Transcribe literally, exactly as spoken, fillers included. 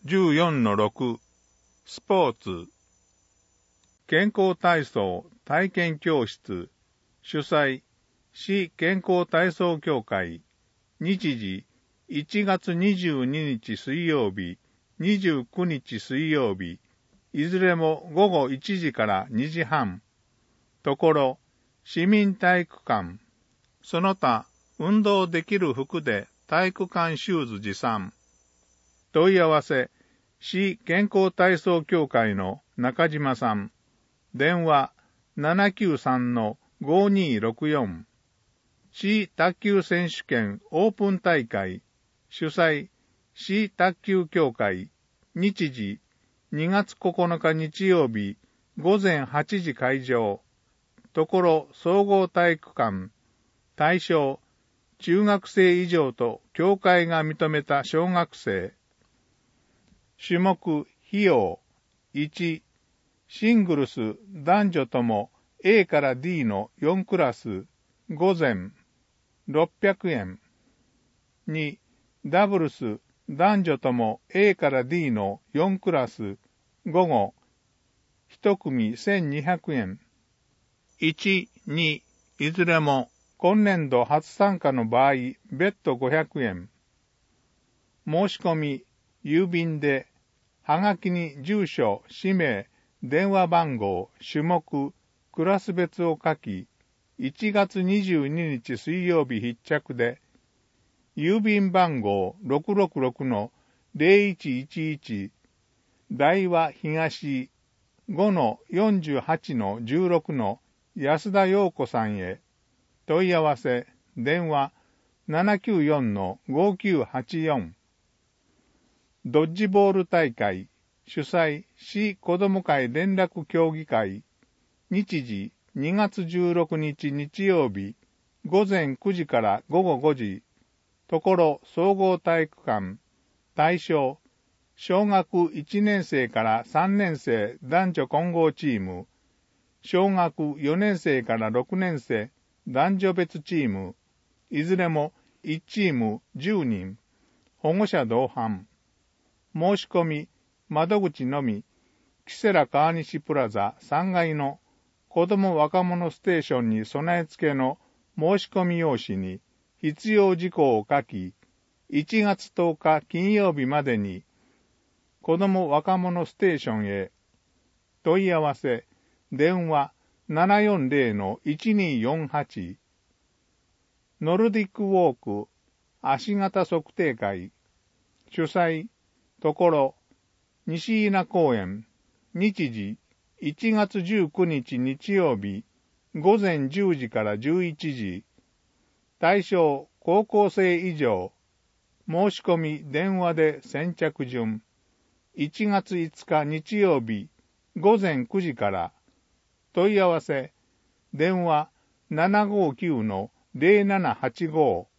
じゅうよんのろく スポーツ健康体操体験教室主催市健康体操協会日時いちがつにじゅうににち水曜日にじゅうくにち水曜日いずれもごごいちじからにじはんところ市民体育館その他運動できる服で体育館シューズ持参問い合わせ市健康体操協会の中島さん電話 ななきゅうさんのごにろくよん 市卓球選手権オープン大会主催市卓球協会日時にがつここのか日曜日ごぜんはちじ会場ところ総合体育館対象中学生以上と協会が認めた小学生種目費用いちシングルス男女とも エー から ディー のよんクラス午前ろっぴゃくえんにダブルス男女とも エー から ディー のよんクラス午後いち組せんにひゃくえんいち、にいずれも今年度初参加の場合別途ごひゃくえん申し込み郵便ではがきに住所氏名電話番号種目クラス別を書きいちがつにじゅうににち水曜日必着で郵便番号 ろくろくろくのぜろいちいちいち 大和東 ごのよんじゅうはちのじゅうろくの安田陽子さんへ問い合わせ電話 ななきゅうよんのごきゅうはちよん ドッジボール大会主催市子ども会連絡協議会日時にがつじゅうろくにち日曜日午前くじから午後ごじところ総合体育館対象小学いちねん生からさんねん生男女混合チーム小学よねん生からろくねん生男女別チームいずれもいちチームじゅうにん保護者同伴申し込み窓口のみキセラ川西プラザさんがいの子ども若者ステーションに備え付けの申し込み用紙に必要事項を書きいちがつとおか金曜日までに子ども若者ステーションへ問い合わせ電話 ななよんぜろのいちによんはち ノルディックウォーク足型測定会主催ところ西稲公園日時いちがつじゅうくにち日曜日午前じゅうじからじゅういちじ対象高校生以上申し込み電話で先着順いちがついつか日曜日午前くじから問い合わせ電話 ななごきゅうのぜろななはちご